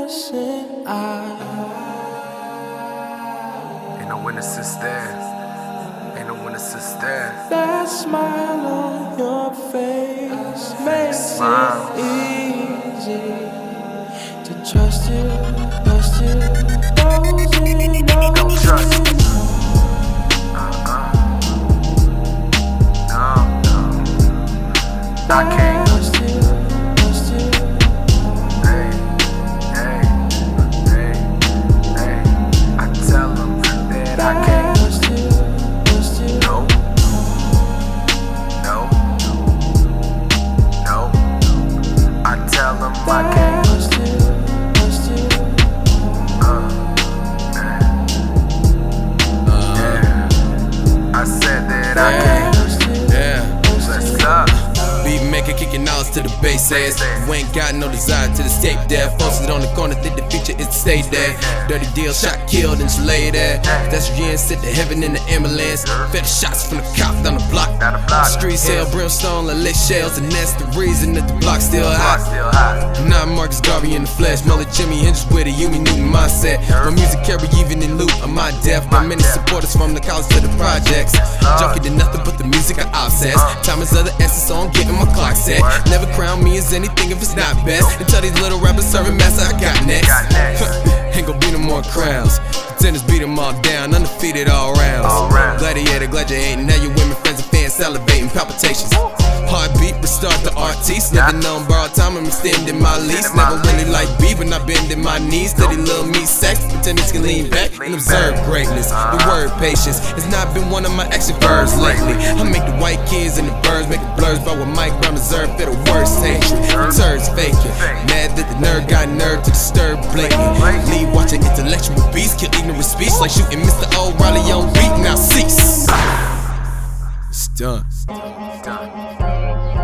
innocent eye. Ain't no witnesses there. Ain't no witnesses there. That smile on your face makes Smile. it easy to trust you. Those in Don't trust. No. I can't. Hey. I tell them that I can't. No. I tell them I can't. I said that I can't. Let's go. Beat maker kicking knowledge to the bass ass. You ain't got no desire to escape there. Posted on the corner, think the future is to stay there. Dirty deal, shot, killed, and you lay there. That's your end, sent to heaven in the ambulance. Fed the shots from the cop down the block. Streets hell, brimstone, like lit shells, and that's the reason that the block's still hot. Not Marcus Garvey in the flesh, Mullet Jimmy Hendrix with a Yumi Newton mindset. My music carry even in loop of my death. Got many supporters from the college to the projects. Junkie to nothing but the music I obsess. Time is of the essence, so I'm getting my clock set. Never crown me as anything if it's not best. And tell these little rappers serving master I got next. Ain't gon' be no more crowns. Pretenders beat them all down, undefeated all rounds. Gladiator, glad you hating. Now your women, friends, and fans salivating, palpitations. Heartbeat, restart the artiste. Never known borrowed time, I'm extending my lease. Never really like beef, but not bending my knees. Steady little me sex, pretenders can lean back and observe greatness. The word patience has not been one of my action verbs lately. I make the white kids and the birds making blurs about what Mike Brown deserved for the worst hatred. The turds faking, mad that the nerd got nerve to disturb blatant. Lead watching intellectual beasts, kill ignorant speech like shooting Mr. O'Reilly on beat. Now cease. It's done.